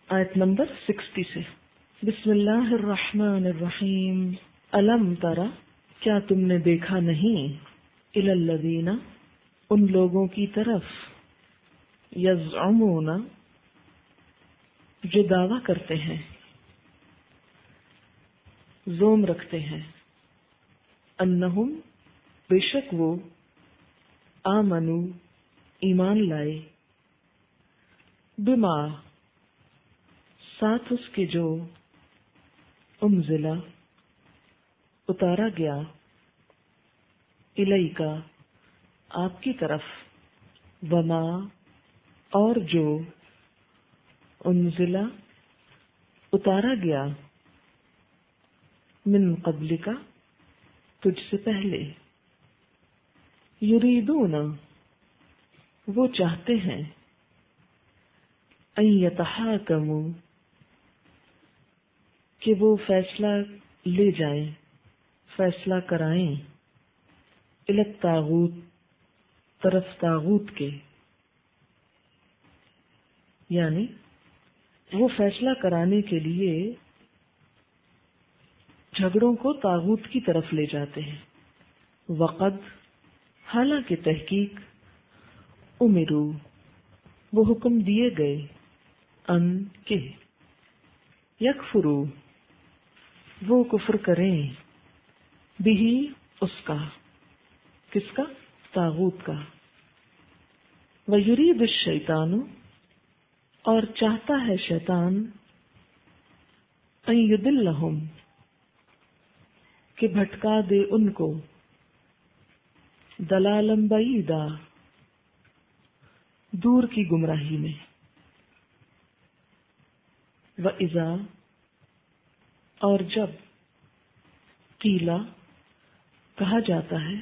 آیت نمبر 60 سے۔ بسم اللہ الرحمن الرحیم۔ الم ترى، کیا تم نے دیکھا نہیں، الی الذین، ان لوگوں کی طرف، یزعمون، جو دعویٰ کرتے ہیں، زوم رکھتے ہیں، انہم، بے شک وہ، آمنو، ایمان لائے، بما، ساتھ اس کے جو، انزلہ، اتارا گیا، الیکا، آپ کی طرف، وما، اور جو، انزلہ، اتارا گیا، من قبلک، تجھ سے پہلے، یریدون، وہ چاہتے ہیں، ان یتحاکموا، کہ وہ فیصلہ لے جائیں، فیصلہ کرائیں، الی الطاغوت، طرف طاغوت کے، یعنی وہ فیصلہ کرانے کے لیے جھگڑوں کو طاغوت کی طرف لے جاتے ہیں۔ وقد، حالانکہ تحقیق، امرو، وہ حکم دیے گئے، ان کے، یکفروا، وہ کفر کریں، بہی، اس کا، کس کا؟ طاغوت کا، ویرید الشیطان، اور چاہتا ہے شیطان، ان یضلہم، کہ بھٹکا دے ان کو، ضلالا بعیدا، دور کی گمراہی میں، وَإِذَا، اور جب، قیلا، کہا جاتا ہے،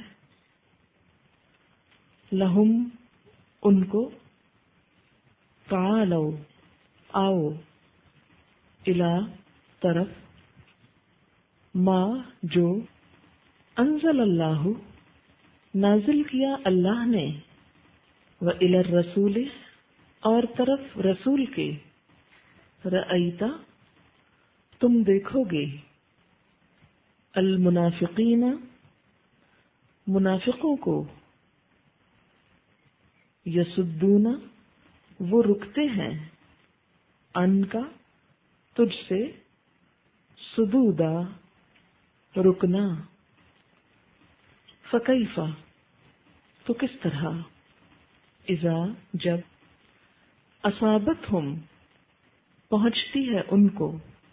لہم، ان کو، تعالوا، آؤ، الی، طرف، ما، جو، انزل اللہ، نازل کیا اللہ نے، وإلی الرسول، اور طرف رسول کے، رأیتا، تم دیکھو گے، المنافقین، منافقوں کو، یصدون، وہ رکتے ہیں، ان کا، تجھ سے، صدودا، رکنا، فکیف، تو کس طرح، اذا، جب، اصابتہم، پہنچتی ہے ان کو،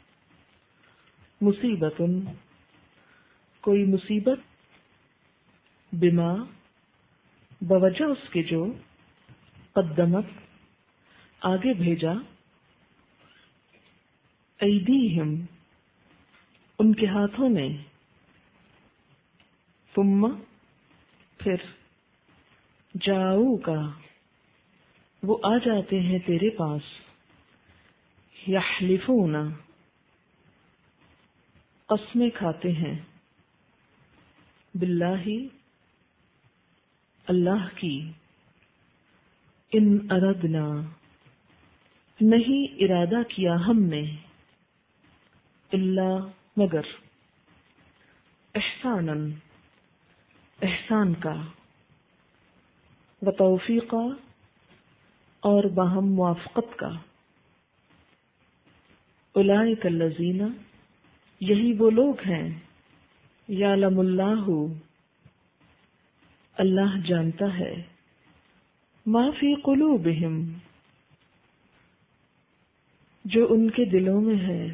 مصیبت، کوئی مصیبت، بما، بوجہ اس کے جو، قدمت، آگے بھیجا، ایدیہم، ان کے ہاتھوں نے، ثم، پھر، جاؤ کا، وہ آ جاتے ہیں تیرے پاس، یحلفون، قسمیں کھاتے ہیں، باللہ، اللہ کی، ان اردنا، نہیں ارادہ کیا ہم نے، اللہ، مگر، احسانا، احسان کا، وتوفیقا، اور باہم موافقت کا، اولئک الذین، یہی وہ لوگ ہیں، یعلم اللہ، اللہ جانتا ہے، ما فی قلوبہم، جو ان کے دلوں میں ہے،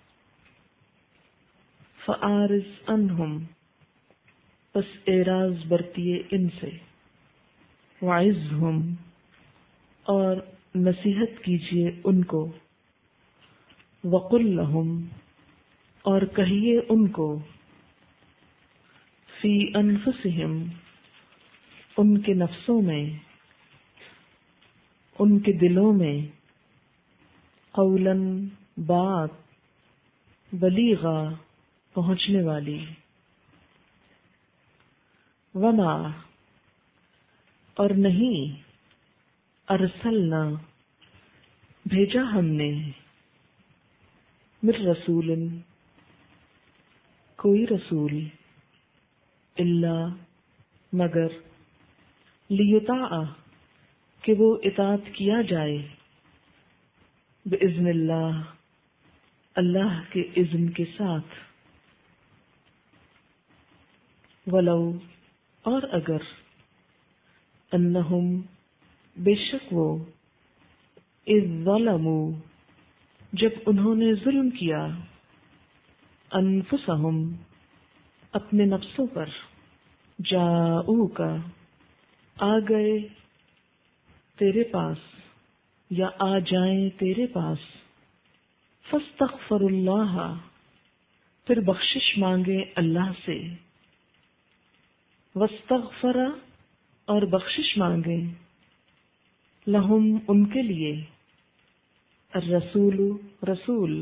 فاعرض عنہم، پس اعراض برتیے ان سے، وعظہم، اور نصیحت کیجیے ان کو، وقل لہم، اور کہیے ان کو، فی انفسہم، ان کے نفسوں میں، ان کے دلوں میں، قولاً، بات، بلیغا، پہنچنے والی، وما، اور نہیں، ارسلنا، بھیجا ہم نے، من رسول کوئی رسول الا مگر لیطاع کہ وہ اطاعت کیا جائے باذن اللہ اللہ کے اذن کے ساتھ، ولو اور اگر انہم بے شک وہ اذ ظلموا جب انہوں نے ظلم کیا انفسہم اپنے نفسوں پر جاؤک آ گئے تیرے پاس یا آ جائیں تیرے پاس، فاستغفر اللہ پھر بخشش مانگے اللہ سے، واستغفر اور بخشش مانگے لہم ان کے لیے، الرسول رسول،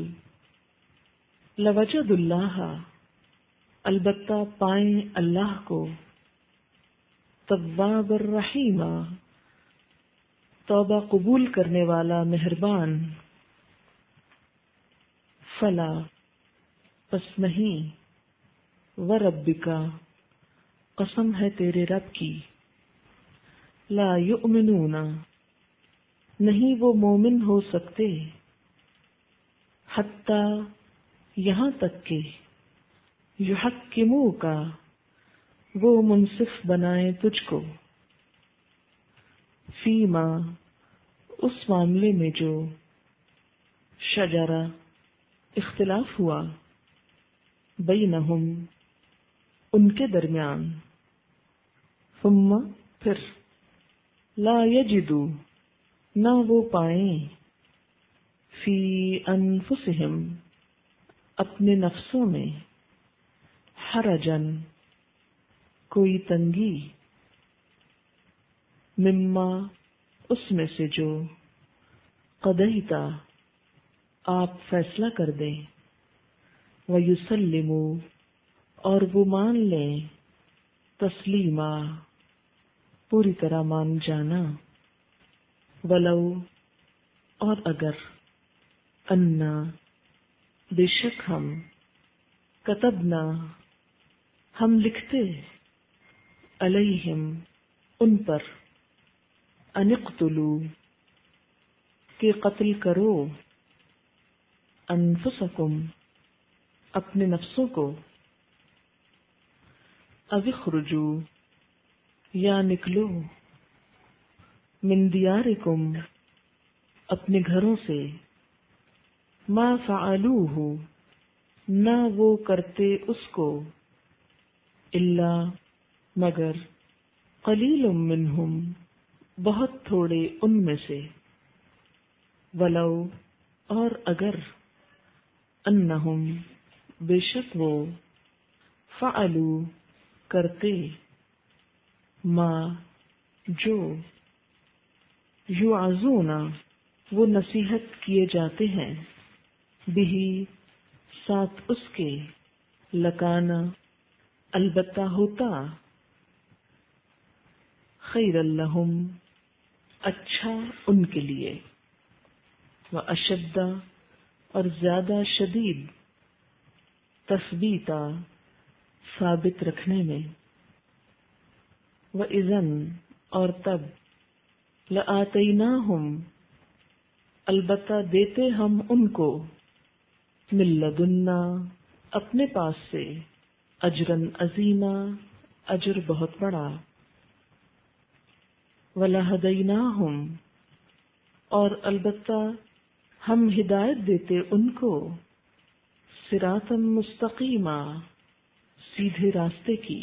لوجد اللہ البتہ پائیں اللہ کو، تواب الرحیم توبہ قبول کرنے والا مہربان، فلا پس نہیں، وربک قسم ہے تیرے رب کی، لا یؤمنون نہیں وہ مومن ہو سکتے، حتی یہاں تک کہ یحکموک وہ منصف بنائیں تجھ کو، فیما اس معاملے میں جو شجرہ اختلاف ہوا بینہم ان کے درمیان، ثم پھر لا یجدو نہ وہ پائیں فی انفسہم اپنے نفسوں میں حرجن کوئی تنگی، مما اس میں سے جو قضیتا آپ فیصلہ کر دیں، ویسلموا اور وہ مان لیں، تسلیما پوری طرح مان جانا، ولو اور اگر انا بے شک ہم کتبنا ہم لکھتے علیہم ان پر ان اقتلوا کہ قتل کرو انفسکم اپنے نفسوں کو، او اخرجوا یا نکلو من دیارکم اپنے گھروں سے، ما فعلوہ نہ وہ کرتے اس کو، الا مگر قلیل منہم بہت تھوڑے ان میں سے، ولو اور اگر انہم بے شک وہ فعلوا کرتے ما جو یوعظون وہ نصیحت کیے جاتے ہیں، بہی ساتھ اس کے، لکانا البتہ ہوتا، خیر لہم اچھا ان کے لیے، واشد اور زیادہ شدید، تثبیتا ثابت رکھنے میں، وَإِذًا اور تب، لَآتَيْنَاهُمْ البتہ دیتے ہم ان کو، مِن لَدُنَّا اپنے پاس سے، اجراً عظیما اجر بہت بڑا، وَلَهَدَيْنَاهُمْ اور البتہ ہم ہدایت دیتے ان کو، صراطا مستقیما سیدھے راستے کی،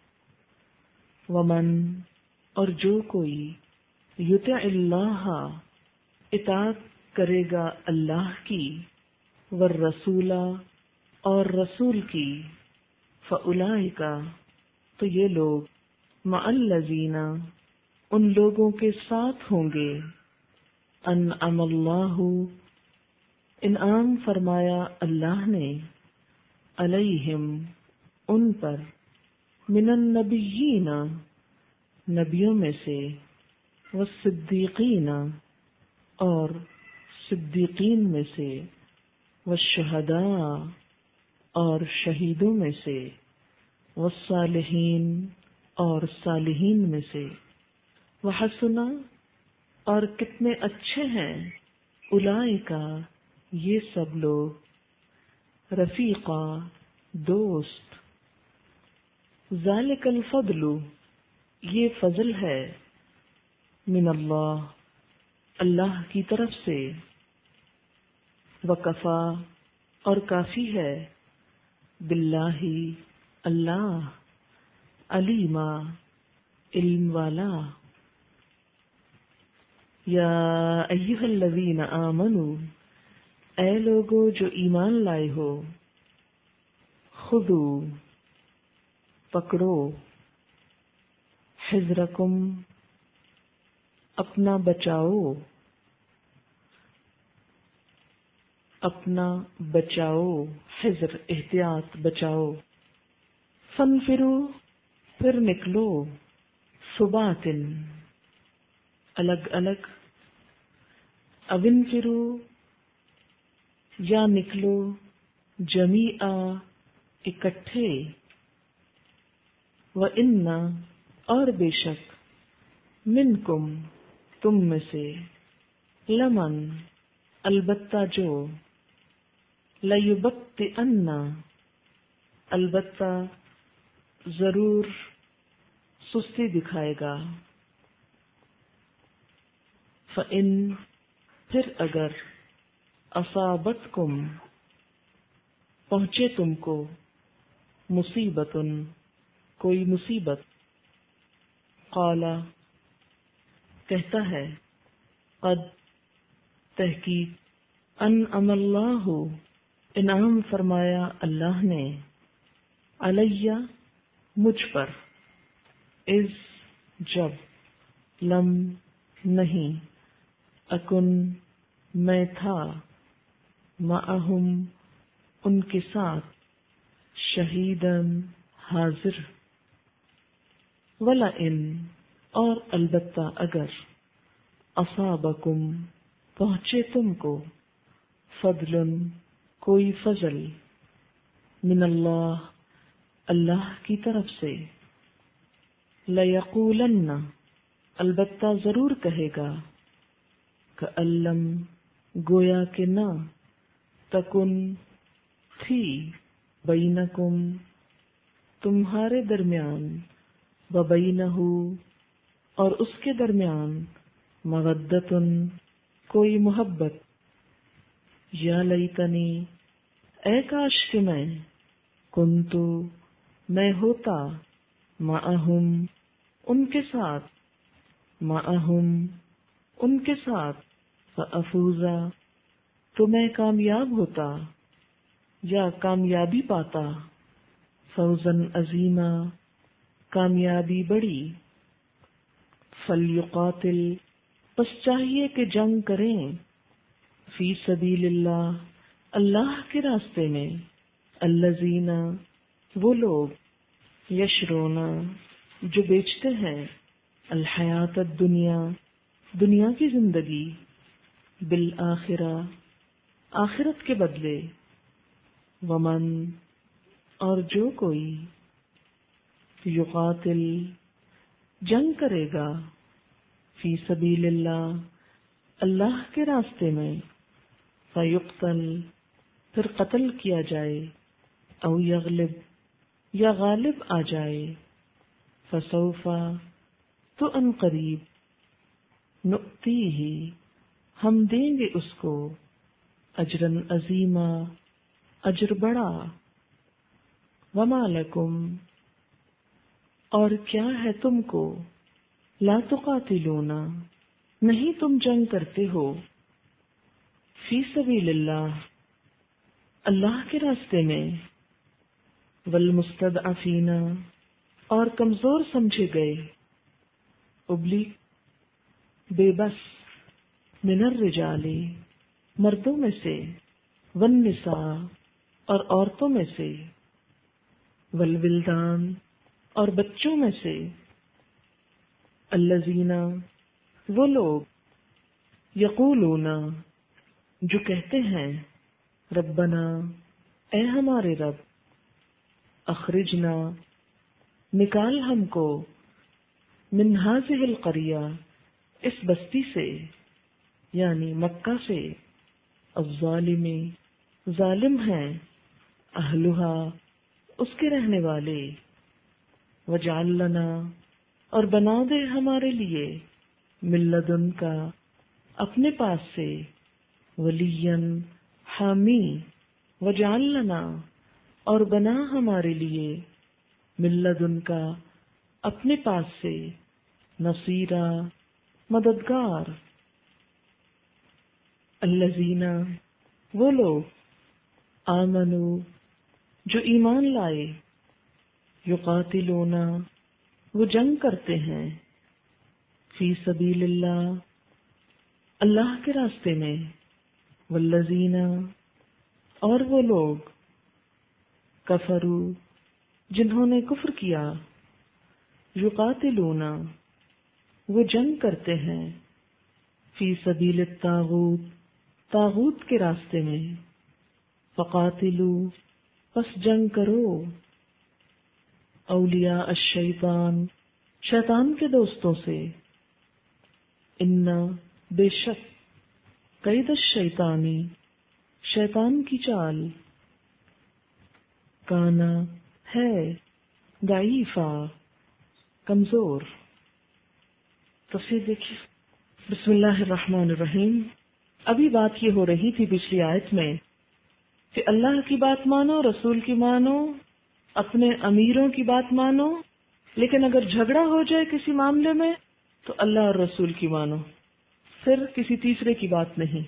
ومن اور جو کوئی یطع اللہ اطاعت کرے گا اللہ کی، والرسول اور رسول کی، فاولئک تو یہ لوگ، مع الذین ان لوگوں کے ساتھ ہوں گے، انعم اللہ انعام فرمایا اللہ نے، علیہم ان پر، من النبیین نبیوں میں سے، والصدیقین اور صدیقین میں سے، والشہداء اور شہیدوں میں سے، والصالحین اور صالحین میں سے، وحسن اور کتنے اچھے ہیں، اولئک یہ سب لوگ، رفیقا دوست، ذالک الفضل یہ فضل ہے، من اللہ اللہ کی طرف سے، وکفا اور کافی ہے، باللہ اللہ، علیما علم والا، یا ایھا الذین آمنوا اے لوگو جو ایمان لائے ہو، خذوا پکڑو، حذرکم اپنا بچاؤ، اپنا بچاؤ، حذر احتیاط بچاؤ، فانفروا پھر نکلو، ثباتن الگ الگ، او انفروا یا نکلو، جمیعا اکٹھے، وَإِنَّ اور بے شک، منکم تم میں سے، لمن البتہ جو، لیبطئن البتہ ضرور سستی دکھائے گا، فَإِن پھر اگر، اصابتکم پہنچے تم کو، مصیبتن کوئی مصیبت، قالا کہتا ہے، قد تحقیق، انعم اللہ انعام فرمایا اللہ نے، علیہ مجھ پر، اذ جب، لم نہیں، اکن میں تھا، معہم ان کے ساتھ، شہیداً حاضر، وَلَئِن اور البتہ اگر، اصابکم پہنچے تم کو، فضل کوئی فضل، من اللہ اللہ کی طرف سے، لیقولن البتہ ضرور کہے گا، کألم گویا کہ نہ، تکن تھی، بینکم تمہارے درمیان، وبینہ اور اس کے درمیان، مودۃن کوئی محبت، یا لیتنی اے کاش کہ میں، کنتو میں ہوتا، معہم ان کے ساتھ، معہم ان کے ساتھ، فافوز تو میں کامیاب ہوتا یا کامیابی پاتا، فوزاً عظیما کامیابی بڑی، فلیقاتل پس چاہیے کہ جنگ کریں، فی سبیل اللہ اللہ کے راستے میں، الذین وہ لوگ، یشرون جو بیچتے ہیں، الحیات الدنیا دنیا کی زندگی، بالآخرہ آخرت کے بدلے، ومن اور جو کوئی، یقاتل جنگ کرے گا، فی سبیل اللہ اللہ کے راستے میں، فیقتل پھر قتل کیا جائے، او یغلب یا غالب آ جائے، فسوف تو ان قریب، نؤتیہ ہم دیں گے اس کو، اجرا عظیما اجر بڑا، وما لکم اور کیا ہے تم کو، لا تقاتلون نہیں تم جنگ کرتے ہو، فی سبیل اللہ اللہ کے راستے میں، والمستضعفین اور کمزور سمجھے گئے، ابلیغ بے بس، من الرجال مردوں میں سے، والنساء اور عورتوں میں سے، والولدان اور بچوں میں سے، الذین وہ لوگ، یقولون جو کہتے ہیں، ربنا اے ہمارے رب، اخرجنا نکال ہم کو، من ہذہ القریہ اس بستی سے، یعنی مکہ سے، الظالم ظالم ہیں، اہلھا اس کے رہنے والے، وجعل لنا اور بنا دے ہمارے لیے، من لدنک اپنے پاس سے، ولیا حامی، وجعل لنا اور بنا ہمارے لیے، من لدنک اپنے پاس سے، نصیرا مددگار، الذین وہ لوگ، آمنو جو ایمان لائے، یقاتلون وہ جنگ کرتے ہیں، فی سبیل اللہ اللہ کے راستے میں، والذین اور وہ لوگ، کفروا جنہوں نے کفر کیا، یقاتلون وہ جنگ کرتے ہیں، فی سبیل الطاغوت طاغوت کے راستے میں، فقاتلوا پس جنگ کرو، اولیاء الشیطان شیطان کے دوستوں سے، ان بے شک قید الشیطانی شیطان کی چال، کانا ہے، ضعیفا کمزور۔ تفسیر دیکھیے۔ بسم اللہ الرحمن الرحیم۔ ابھی بات یہ ہو رہی تھی پچھلی آیت میں کہ اللہ کی بات مانو، رسول کی مانو، اپنے امیروں کی بات مانو، لیکن اگر جھگڑا ہو جائے کسی معاملے میں تو اللہ اور رسول کی مانو، پھر کسی تیسرے کی بات نہیں۔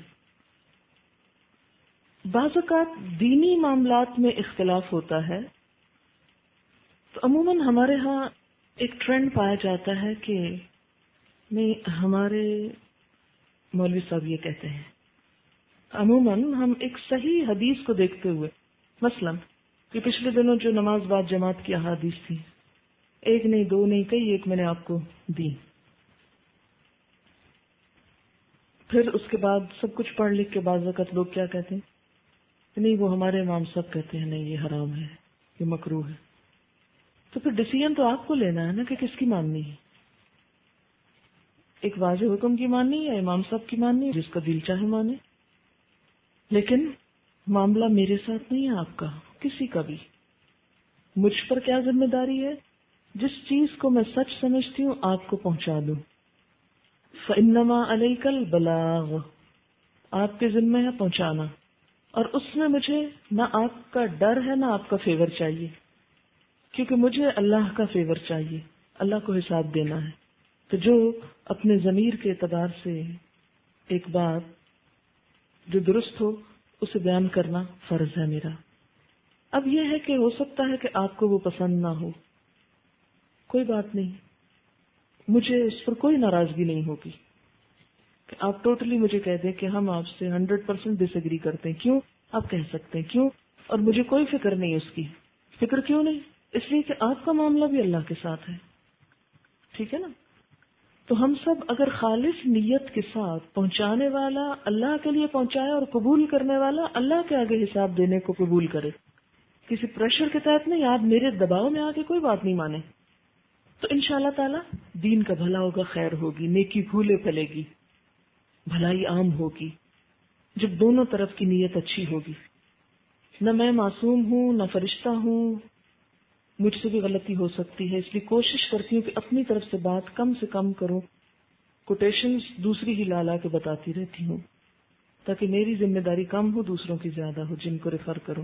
بعض اوقات دینی معاملات میں اختلاف ہوتا ہے تو عموماً ہمارے ہاں ایک ٹرینڈ پایا جاتا ہے کہ نہیں، ہمارے مولوی صاحب یہ کہتے ہیں۔ عموماً ہم ایک صحیح حدیث کو دیکھتے ہوئے، مثلاً کہ پچھلے دنوں جو نماز بعد جماعت کی احادیث تھی، ایک نہیں دو نہیں کئی، ایک میں نے آپ کو دی، پھر اس کے بعد سب کچھ پڑھ لکھ کے بعض وقت لوگ کیا کہتے ہیں کہ نہیں وہ ہمارے امام صاحب کہتے ہیں نہیں یہ حرام ہے، یہ مکروہ ہے، تو پھر ڈیسیژن تو آپ کو لینا ہے نا کہ کس کی ماننی ہے، ایک واضح حکم کی ماننی یا امام صاحب کی ماننی، جس کا دل چاہے مانے، لیکن معاملہ میرے ساتھ نہیں ہے، آپ کا کسی کا بھی۔ مجھ پر کیا ذمہ داری ہے؟ جس چیز کو میں سچ سمجھتی ہوں آپ کو پہنچا دوں۔ فَإِنَّمَا عَلَيْكَ الْبَلَاغُ آپ کے ذمہ ہے پہنچانا، اور اس میں مجھے نہ آپ کا ڈر ہے نہ آپ کا فیور چاہیے، کیونکہ مجھے اللہ کا فیور چاہیے، اللہ کو حساب دینا ہے۔ تو جو اپنے ضمیر کے اعتبار سے ایک بات جو درست ہو اسے بیان کرنا فرض ہے میرا۔ اب یہ ہے کہ ہو سکتا ہے کہ آپ کو وہ پسند نہ ہو، کوئی بات نہیں، مجھے اس پر کوئی ناراضگی نہیں ہوگی کہ آپ ٹوٹلی مجھے کہہ دیں کہ ہم آپ سے 100% ڈس ایگری کرتے ہیں۔ کیوں؟ آپ کہہ سکتے ہیں کیوں، اور مجھے کوئی فکر نہیں اس کی۔ فکر کیوں نہیں؟ اس لیے کہ آپ کا معاملہ بھی اللہ کے ساتھ ہے، ٹھیک ہے نا؟ تو ہم سب اگر خالص نیت کے ساتھ پہنچانے والا اللہ کے لیے پہنچائے اور قبول کرنے والا اللہ کے آگے حساب دینے کو قبول کرے، کسی پریشر کے تحت نہیں، آپ میرے دباؤ میں آ کے کوئی بات نہیں مانے، تو انشاءاللہ تعالی دین کا بھلا ہوگا، خیر ہوگی، نیکی پھولے پھلے گی، بھلائی عام ہوگی، جب دونوں طرف کی نیت اچھی ہوگی۔ نہ میں معصوم ہوں نہ فرشتہ ہوں، مجھ سے بھی غلطی ہو سکتی ہے، اس لیے کوشش کرتی ہوں کہ اپنی طرف سے بات کم سے کم کروں، کوٹیشنز دوسری ہی لا لا کے بتاتی رہتی ہوں تاکہ میری ذمہ داری کم ہو، دوسروں کی زیادہ ہو جن کو ریفر کروں۔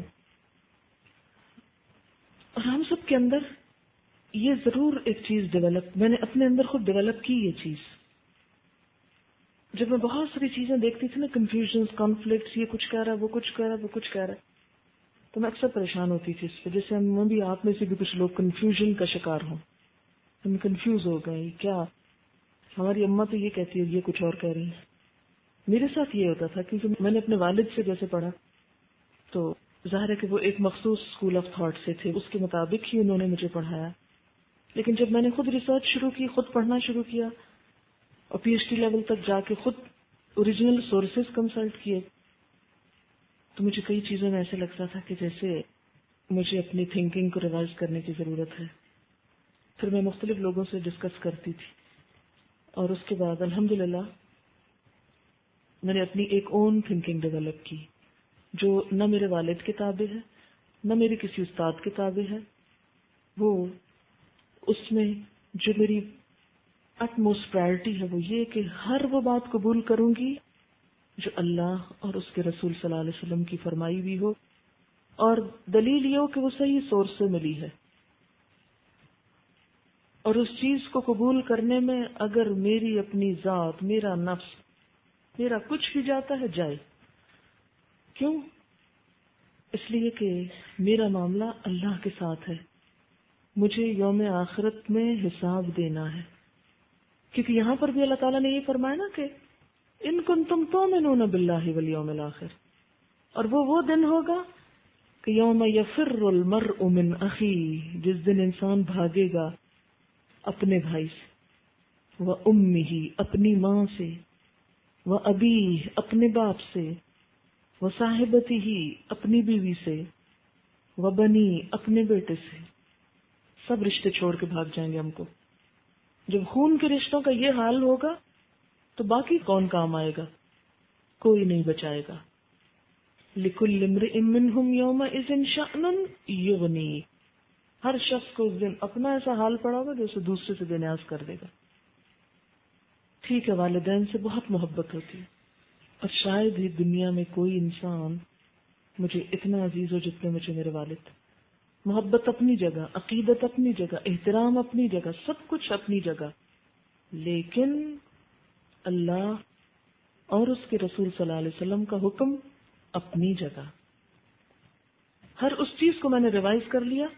اور ہم سب کے اندر یہ ضرور ایک چیز ڈیولپ، میں نے اپنے اندر خود ڈیولپ کی یہ چیز، جب میں بہت ساری چیزیں دیکھتی تھی نا، کنفیوژنز، کانفلکٹس، یہ کچھ کہہ رہا ہے وہ کچھ کہہ رہا ہے وہ کچھ کہہ رہا ہے، تو میں اکثر پریشان ہوتی تھی اس پہ، جیسے میں بھی آپ میں سے بھی کچھ لوگ کنفیوژن کا شکار ہوں، ہم کنفیوز ہو گئے، کیا ہماری اماں تو یہ کہتی ہے یہ کچھ اور کہہ رہی ہے۔ میرے ساتھ یہ ہوتا تھا کیونکہ میں نے اپنے والد سے جیسے پڑھا، تو ظاہر ہے کہ وہ ایک مخصوص اسکول آف تھاٹ سے تھے، اس کے مطابق ہی انہوں نے مجھے پڑھایا، لیکن جب میں نے خود ریسرچ شروع کی، خود پڑھنا شروع کیا اور PhD لیول تک جا کے خود اوریجنل سورسز کنسلٹ کیے، تو مجھے کئی چیزوں میں ایسے لگتا تھا کہ جیسے مجھے اپنی تھنکنگ کو ریوائز کرنے کی ضرورت ہے. پھر میں مختلف لوگوں سے ڈسکس کرتی تھی اور اس کے بعد الحمدللہ میں نے اپنی ایک اون تھنکنگ ڈیولپ کی جو نہ میرے والد کے تابع ہے نہ میری کسی استاد کے تابع ہے. وہ اس میں جو میری اٹموسٹ پرائرٹی ہے وہ یہ کہ ہر وہ بات قبول کروں گی جو اللہ اور اس کے رسول صلی اللہ علیہ وسلم کی فرمائی بھی ہو اور دلیل یہ ہو کہ وہ صحیح سورس سے ملی ہے. اور اس چیز کو قبول کرنے میں اگر میری اپنی ذات، میرا نفس، میرا کچھ بھی جاتا ہے جائے. کیوں؟ اس لیے کہ میرا معاملہ اللہ کے ساتھ ہے. مجھے یوم آخرت میں حساب دینا ہے. کیونکہ یہاں پر بھی اللہ تعالیٰ نے یہ فرمایا نا کہ ان کنتم تؤمنون باللہ والیوم الآخر، اور وہ دن ہوگا کہ یوم یفر المرء من اخیہ، جس دن انسان بھاگے گا اپنے بھائی سے، وامہ، اپنی ماں سے، وابیہ، اپنے باپ سے، وصاحبتہ، اپنی بیوی سے، وبنی، اپنے بیٹے سے. سب رشتے چھوڑ کے بھاگ جائیں گے ہم کو. جب خون کے رشتوں کا یہ حال ہوگا تو باقی کون کام آئے گا؟ کوئی نہیں بچائے گا. لِكُلِّ امْرِئٍ مِّنْهُمْ يَوْمَئِذٍ شَأْنٌ يُغْنِيهِ، ہر شخص کو اس دن اپنا ایسا حال پڑا ہوگا جو اسے دوسرے سے بے نیاز کر دے گا. ٹھیک ہے، والدین سے بہت محبت ہوتی ہے اور شاید ہی دنیا میں کوئی انسان مجھے اتنا عزیز ہو جتنے مجھے میرے والد. محبت اپنی جگہ، عقیدت اپنی جگہ، احترام اپنی جگہ، سب کچھ اپنی جگہ. لیکن اللہ اور اس کے رسول صلی اللہ علیہ وسلم کا حکم اپنی جگہ. ہر اس چیز کو میں نے ریوائز کر لیا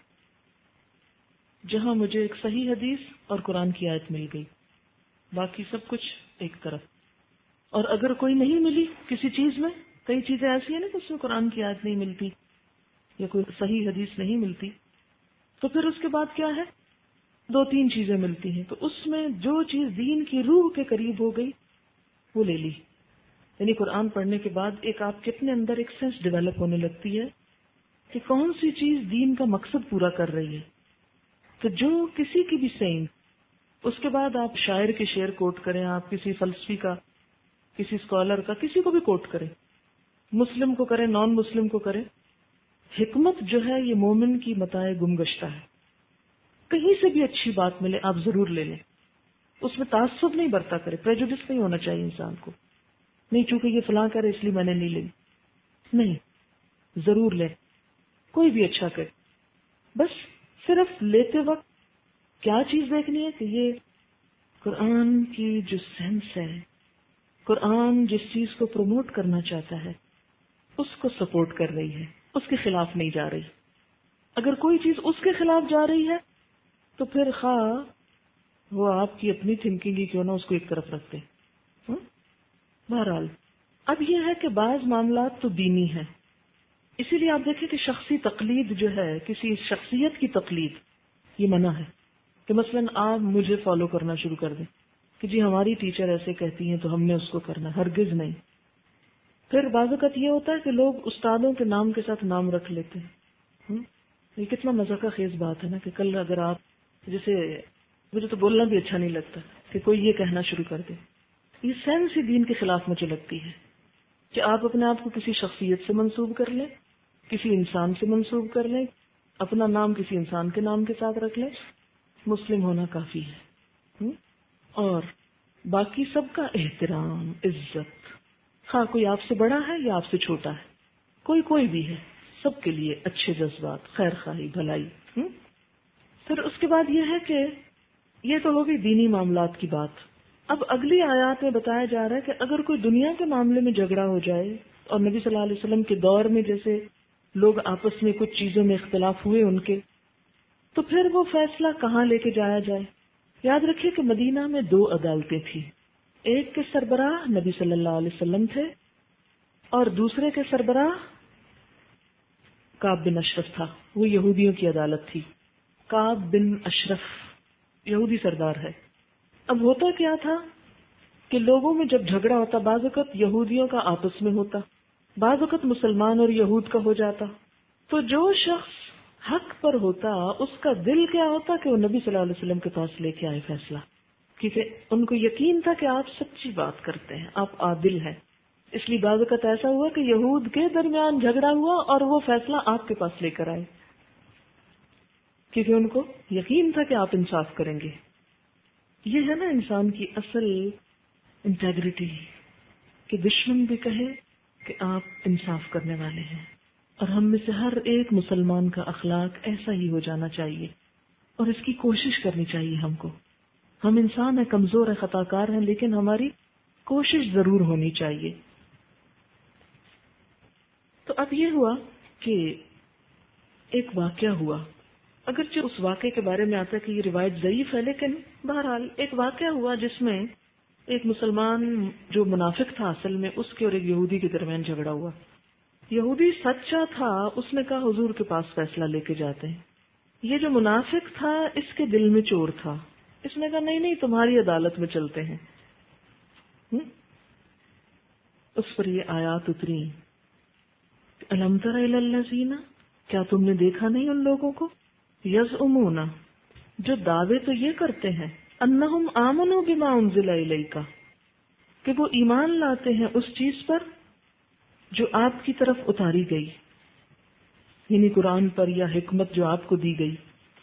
جہاں مجھے ایک صحیح حدیث اور قرآن کی آیت مل گئی، باقی سب کچھ ایک طرف. اور اگر کوئی نہیں ملی کسی چیز میں، کئی چیزیں ایسی ہیں نا کہ اس میں قرآن کی آیت نہیں ملتی یا کوئی صحیح حدیث نہیں ملتی، تو پھر اس کے بعد کیا ہے؟ 2-3 چیزیں ملتی ہیں. تو اس میں جو چیز دین کی روح کے قریب ہو گئی وہ لے لی. یعنی قرآن پڑھنے کے بعد ایک آپ کے اپنے اندر ایک سینس ڈیولپ ہونے لگتی ہے کہ کون سی چیز دین کا مقصد پورا کر رہی ہے. تو جو کسی کی بھی سین، اس کے بعد آپ شاعر کے شعر کوٹ کریں، آپ کسی فلسفی کا، کسی اسکالر کا، کسی کو بھی کوٹ کریں، مسلم کو کریں، نان مسلم کو کریں، حکمت جو ہے یہ مومن کی متاع گم گشتہ ہے. کہیں سے بھی اچھی بات ملے آپ ضرور لے لیں. اس میں تعصب نہیں برتا کرے، پریجوڈس نہیں ہونا چاہیے انسان کو. نہیں چونکہ یہ فلاں کرے اس لیے میں نے نہیں لی. نہیں، ضرور لیں، کوئی بھی اچھا کرے. بس صرف لیتے وقت کیا چیز دیکھنی ہے کہ یہ قرآن کی جو سینس ہے، قرآن جس چیز کو پروموٹ کرنا چاہتا ہے اس کو سپورٹ کر رہی ہے، اس کے خلاف نہیں جا رہی. اگر کوئی چیز اس کے خلاف جا رہی ہے تو پھر خواہ وہ آپ کی اپنی تھنکنگ ہی کیوں نہ اس کو ایک طرف رکھتے. بہرحال اب یہ ہے کہ بعض معاملات تو دینی ہیں، اسی لیے آپ دیکھیں کہ شخصی تقلید جو ہے، کسی شخصیت کی تقلید، یہ منع ہے. کہ مثلا آپ مجھے فالو کرنا شروع کر دیں کہ جی ہماری ٹیچر ایسے کہتی ہیں تو ہم نے اس کو کرنا، ہرگز نہیں. پھر بعض اوقات یہ ہوتا ہے کہ لوگ استادوں کے نام کے ساتھ نام رکھ لیتے ہیں. یہ کتنا مذاق خیز بات ہے نا کہ کل اگر آپ، جیسے مجھے تو بولنا بھی اچھا نہیں لگتا کہ کوئی یہ کہنا شروع کر دے. یہ سینس ہی دین کے خلاف مجھے لگتی ہے کہ آپ اپنے آپ کو کسی شخصیت سے منسوب کر لیں، کسی انسان سے منسوب کر لیں، اپنا نام کسی انسان کے نام کے ساتھ رکھ لیں. مسلم ہونا کافی ہے. اور باقی سب کا احترام، عزت، ہاں کوئی آپ سے بڑا ہے یا آپ سے چھوٹا ہے، کوئی بھی ہے، سب کے لیے اچھے جذبات، خیر خواہی، بھلائی. پھر اس کے بعد یہ ہے کہ یہ تو ہوگی دینی معاملات کی بات. اب اگلی آیات میں بتایا جا رہا ہے کہ اگر کوئی دنیا کے معاملے میں جھگڑا ہو جائے، اور نبی صلی اللہ علیہ وسلم کے دور میں جیسے لوگ آپس میں کچھ چیزوں میں اختلاف ہوئے ان کے، تو پھر وہ فیصلہ کہاں لے کے جایا جائے. یاد رکھیے کہ مدینہ میں 2 عدالتیں تھیں. ایک کے سربراہ نبی صلی اللہ علیہ وسلم تھے اور دوسرے کے سربراہ کعب بن اشرف تھا. وہ یہودیوں کی عدالت تھی. کعب بن اشرف یہودی سردار ہے. اب ہوتا کیا تھا کہ لوگوں میں جب جھگڑا ہوتا، بعض اوقات یہودیوں کا آپس میں ہوتا، بعض وقت مسلمان اور یہود کا ہو جاتا، تو جو شخص حق پر ہوتا اس کا دل کیا ہوتا کہ وہ نبی صلی اللہ علیہ وسلم کے پاس لے کے آئے فیصلہ، کیونکہ ان کو یقین تھا کہ آپ سچی بات کرتے ہیں، آپ عادل ہیں. اس لیے بعض وقت ایسا ہوا کہ یہود کے درمیان جھگڑا ہوا اور وہ فیصلہ آپ کے پاس لے کر آئے، کیونکہ ان کو یقین تھا کہ آپ انصاف کریں گے. یہ ہے نا انسان کی اصل انٹیگریٹی، کہ دشمن بھی کہے کہ آپ انصاف کرنے والے ہیں. اور ہم میں سے ہر ایک مسلمان کا اخلاق ایسا ہی ہو جانا چاہیے، اور اس کی کوشش کرنی چاہیے ہم کو. ہم انسان ہیں، کمزور ہیں، خطا کار ہیں، لیکن ہماری کوشش ضرور ہونی چاہیے. تو اب یہ ہوا کہ ایک واقعہ ہوا، اگرچہ اس واقعے کے بارے میں آتا ہے کہ یہ روایت ضعیف ہے، لیکن بہرحال ایک واقعہ ہوا جس میں ایک مسلمان جو منافق تھا اصل میں، اس کے اور ایک یہودی کے درمیان جھگڑا ہوا. یہودی سچا تھا، اس نے کہا حضور کے پاس فیصلہ لے کے جاتے ہیں. یہ جو منافق تھا اس کے دل میں چور تھا، اس نے کہا نہیں تمہاری عدالت میں چلتے ہیں. اس پر یہ آیات اتری، الم تر الی الذین، کیا تم نے دیکھا نہیں ان لوگوں کو، یزعمون، جو دعوے تو یہ کرتے ہیں، انہم آمنوا بما انزل الیک، کہ وہ ایمان لاتے ہیں اس چیز پر جو آپ کی طرف اتاری گئی، یعنی قرآن پر یا حکمت جو آپ کو دی گئی.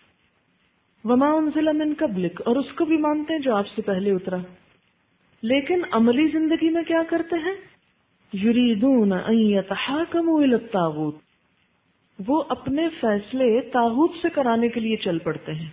وما انزل من قبلک، اور اس کو بھی مانتے ہیں جو آپ سے پہلے اترا، لیکن عملی زندگی میں کیا کرتے ہیں، یریدون ان یتحاکموا الی الطاغوت، وہ اپنے فیصلے طاغوت سے کرانے کے لیے چل پڑتے ہیں.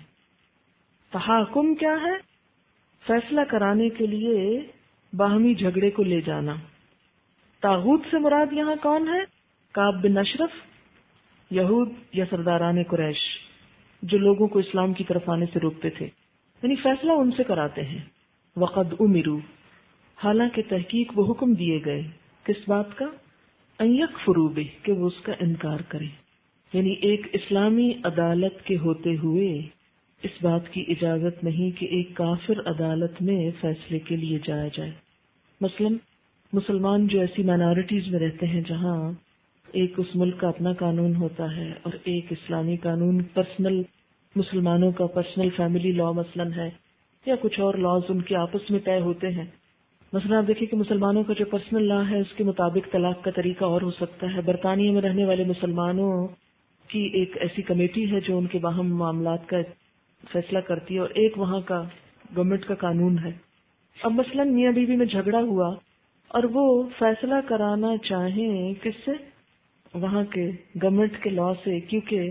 تحاکم کیا ہے؟ فیصلہ کرانے کے لیے باہمی جھگڑے کو لے جانا. طاغوت سے مراد یہاں کون ہے؟ کعب بن اشرف، یہود یا سرداران قریش جو لوگوں کو اسلام کی طرف آنے سے روکتے تھے، یعنی فیصلہ ان سے کراتے ہیں. وقد امروا، حالانکہ تحقیق وہ حکم دیے گئے، کس بات کا؟ ان یکفروا بہ، کہ وہ اس کا انکار کریں. یعنی ایک اسلامی عدالت کے ہوتے ہوئے اس بات کی اجازت نہیں کہ ایک کافر عدالت میں فیصلے کے لیے جایا جائے. مثلا مسلمان جو ایسی مائنارٹیز میں رہتے ہیں جہاں ایک اس ملک کا اپنا قانون ہوتا ہے اور ایک اسلامی قانون پرسنل، مسلمانوں کا پرسنل فیملی لا مثلا ہے، یا کچھ اور لاز ان کے آپس میں طے ہوتے ہیں. مثلا آپ دیکھیں کہ مسلمانوں کا جو پرسنل لا ہے اس کے مطابق طلاق کا طریقہ اور ہو سکتا ہے. برطانیہ میں رہنے والے مسلمانوں کی ایک ایسی کمیٹی ہے جو ان کے باہم معاملات کا فیصلہ کرتی ہے، اور ایک وہاں کا گورنمنٹ کا قانون ہے. اب مثلا میاں بیوی میں جھگڑا ہوا اور وہ فیصلہ کرانا چاہیں کس سے؟ وہاں کے گورنمنٹ کے لا سے، کیونکہ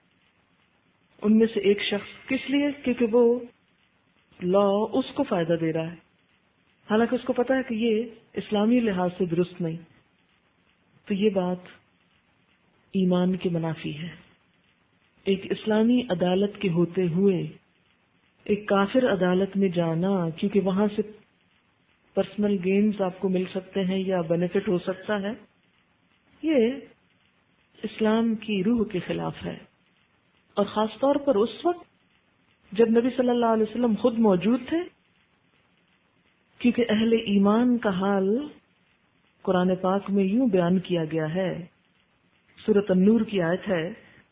ان میں سے ایک شخص، کس لیے؟ کیونکہ وہ لا اس کو فائدہ دے رہا ہے، حالانکہ اس کو پتا ہے کہ یہ اسلامی لحاظ سے درست نہیں. تو یہ بات ایمان کے منافی ہے. ایک اسلامی عدالت کے ہوتے ہوئے ایک کافر عدالت میں جانا، کیونکہ وہاں سے پرسنل گینز آپ کو مل سکتے ہیں یا بینیفٹ ہو سکتا ہے، یہ اسلام کی روح کے خلاف ہے. اور خاص طور پر اس وقت جب نبی صلی اللہ علیہ وسلم خود موجود تھے، کیونکہ اہل ایمان کا حال قرآن پاک میں یوں بیان کیا گیا ہے. سورۃ النور کی آیت ہے،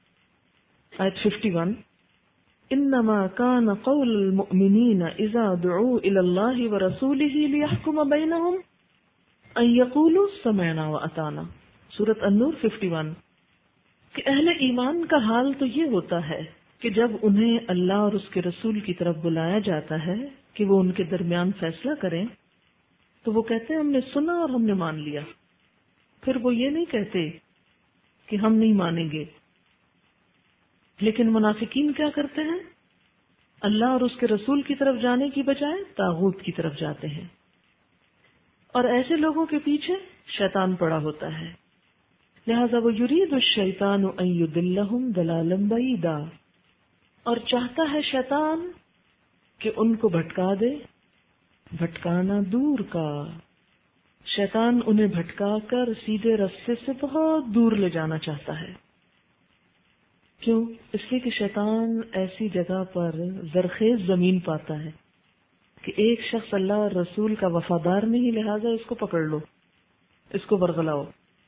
آیت 51، انما كان قول المؤمنین اذا دعوا الى اللہ ورسولہ لیحکم بینہم ان یقولوا سمعنا واطعنا. سورۃ النور 51، کہ اہل ایمان کا حال تو یہ ہوتا ہے کہ جب انہیں اللہ اور اس کے رسول کی طرف بلایا جاتا ہے کہ وہ ان کے درمیان فیصلہ کریں، تو وہ کہتے ہیں ہم نے سنا اور ہم نے مان لیا. پھر وہ یہ نہیں کہتے کہ ہم نہیں مانیں گے. لیکن منافقین کیا کرتے ہیں؟ اللہ اور اس کے رسول کی طرف جانے کی بجائے طاغوت کی طرف جاتے ہیں، اور ایسے لوگوں کے پیچھے شیطان پڑا ہوتا ہے. لہذا وہ یرید الشیطان ان یضلہم ضلالا بعیدا، اور چاہتا ہے شیطان کہ ان کو بھٹکا دے، بھٹکانا دور کا. شیطان انہیں بھٹکا کر سیدھے رستے سے بہت دور لے جانا چاہتا ہے. کیوں؟ اس لیے کہ شیطان ایسی جگہ پر زرخیز زمین پاتا ہے کہ ایک شخص اللہ اور رسول کا وفادار نہیں، لہذا اس کو پکڑ لو، اس کو ورغلاؤ.